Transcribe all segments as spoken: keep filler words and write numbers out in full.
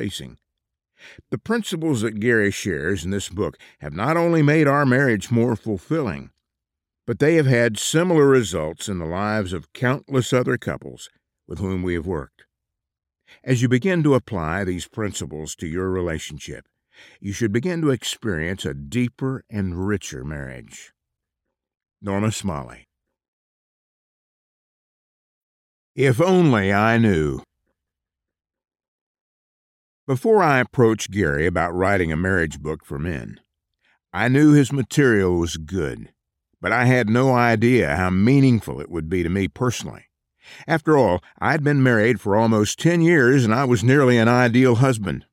facing. The principles that Gary shares in this book have not only made our marriage more fulfilling, but they have had similar results in the lives of countless other couples with whom we have worked. As you begin to apply these principles to your relationship, you should begin to experience a deeper and richer marriage. Norma Smalley. If only I knew. Before I approached Gary about writing a marriage book for men, I knew his material was good, but I had no idea how meaningful it would be to me personally. After all, I'd been married for almost ten years, and I was nearly an ideal husband.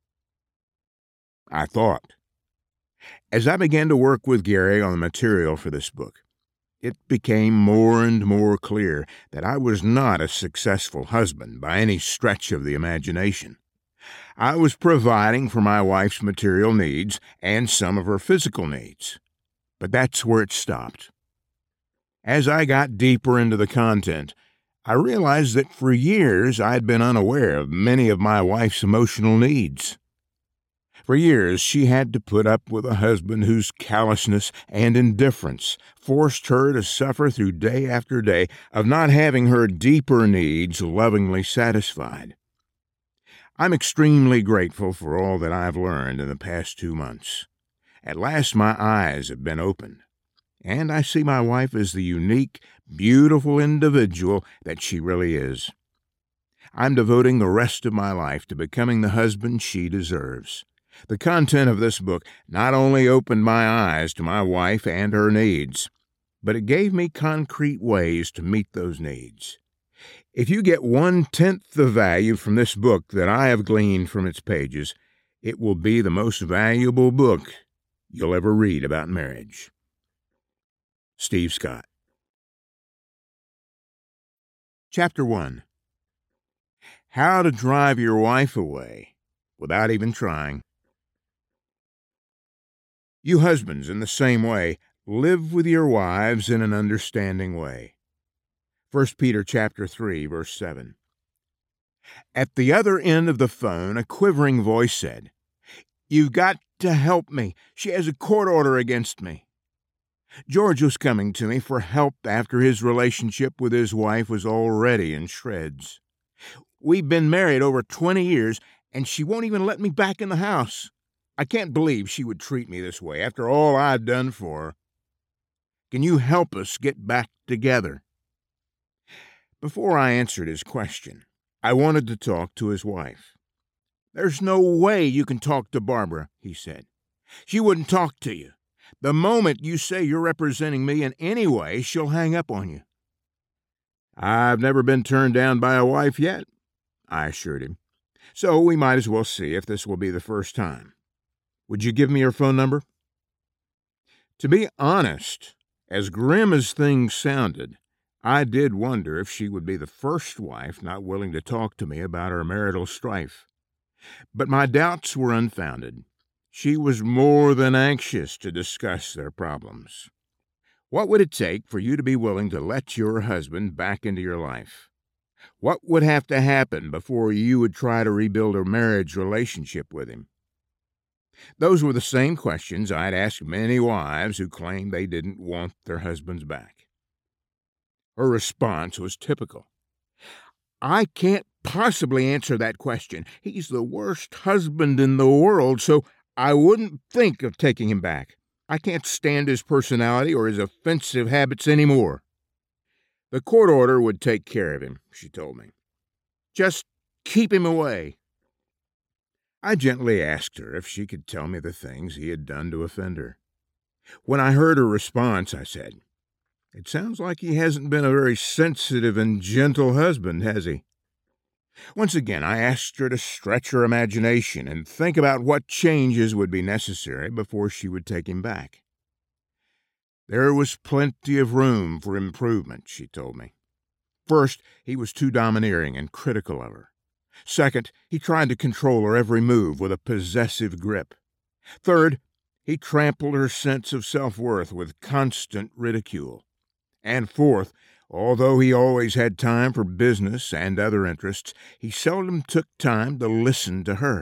I thought. As I began to work with Gary on the material for this book, it became more and more clear that I was not a successful husband by any stretch of the imagination. I was providing for my wife's material needs and some of her physical needs, but that's where it stopped. As I got deeper into the content, I realized that for years I'd been unaware of many of my wife's emotional needs. For years, she had to put up with a husband whose callousness and indifference forced her to suffer through day after day of not having her deeper needs lovingly satisfied. I'm extremely grateful for all that I've learned in the past two months. At last, my eyes have been opened, and I see my wife as the unique, beautiful individual that she really is. I'm devoting the rest of my life to becoming the husband she deserves. The content of this book not only opened my eyes to my wife and her needs, but it gave me concrete ways to meet those needs. If you get one-tenth the value from this book that I have gleaned from its pages, it will be the most valuable book you'll ever read about marriage. Steve Scott. Chapter one. How to drive your wife away without even trying. You husbands, in the same way, live with your wives in an understanding way. First Peter chapter three, verse seven. At the other end of the phone, a quivering voice said, "You've got to help me. She has a court order against me." George was coming to me for help after his relationship with his wife was already in shreds. We've been married over twenty years, and she won't even let me back in the house. I can't believe she would treat me this way after all I've done for her. Can you help us get back together? Before I answered his question, I wanted to talk to his wife. "There's no way you can talk to Barbara," he said. "She wouldn't talk to you. The moment you say you're representing me in any way, she'll hang up on you." "I've never been turned down by a wife yet," I assured him. "So we might as well see if this will be the first time. Would you give me her phone number?" To be honest, as grim as things sounded, I did wonder if she would be the first wife not willing to talk to me about her marital strife. But my doubts were unfounded. She was more than anxious to discuss their problems. What would it take for you to be willing to let your husband back into your life? What would have to happen before you would try to rebuild a marriage relationship with him? Those were the same questions I'd asked many wives who claimed they didn't want their husbands back. Her response was typical. "I can't possibly answer that question. He's the worst husband in the world, so I wouldn't think of taking him back. I can't stand his personality or his offensive habits anymore." The court order would take care of him, she told me. "Just keep him away." I gently asked her if she could tell me the things he had done to offend her. When I heard her response, I said, "It sounds like he hasn't been a very sensitive and gentle husband, has he?" Once again, I asked her to stretch her imagination and think about what changes would be necessary before she would take him back. There was plenty of room for improvement, she told me. First, he was too domineering and critical of her. Second, he tried to control her every move with a possessive grip. Third, he trampled her sense of self-worth with constant ridicule. And fourth, although he always had time for business and other interests, he seldom took time to listen to her.